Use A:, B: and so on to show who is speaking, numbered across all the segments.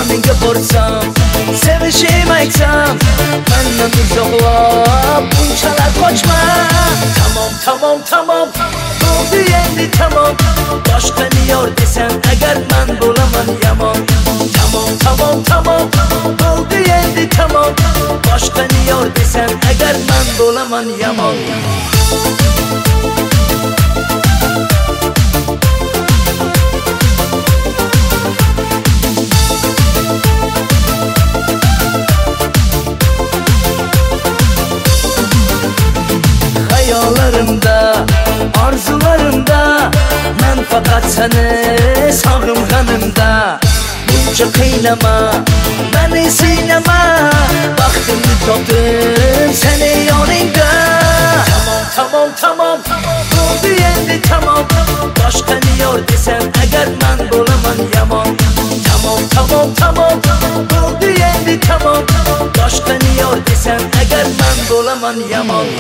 A: yoningga borsam, sevishim aytsam, mendan uzoqlab bunchalar qochma. Tamom, bo'ldi endi tamom. Boshqani yor desam agar men bo'laman yomon. Tamom, bo'ldi endi tamom. Boshqani yor desam agar men bo'laman yomon. Xayolarimda, orzularimda men faqat seni sog'inganimda. Buncha qiynama, meni siynama, baxtimni topdim seni yoningda. Tamom, bo'ldi endi tamom. Boshqani yor desam agar men bo'laman yomon. Tamom, bo'ldi endi tamom. Boshqani yor desam agar men bo'laman yomon.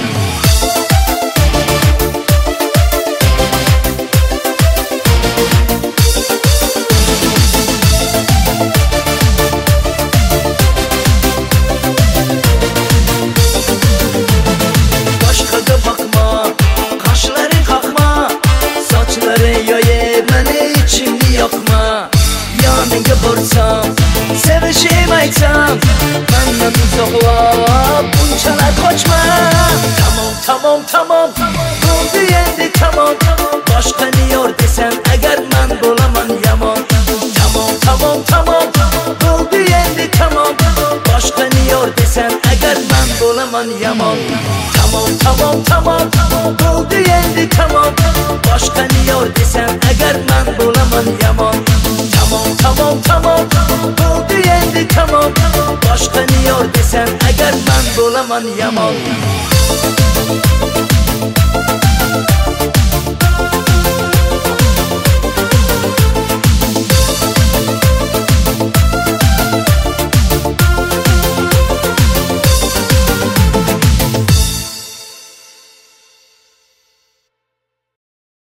A: Yoningga borsam, sevishim aytsam, mendan uzoqlab bunchalar qochma. Tamom, bo'ldi endi tamom. Boshqani yor desam agar men bo'laman yomon. Tamom, bo'ldi endi tamom. Boshqani yor desam agar men bo'laman yomon. Tamom, bo'ldi endi tamom. Boshqani yor desam agar men bo'laman yomon. Tamom, bo'ldi endi tamom. Boshqani yor desam agar men bo'laman yomon.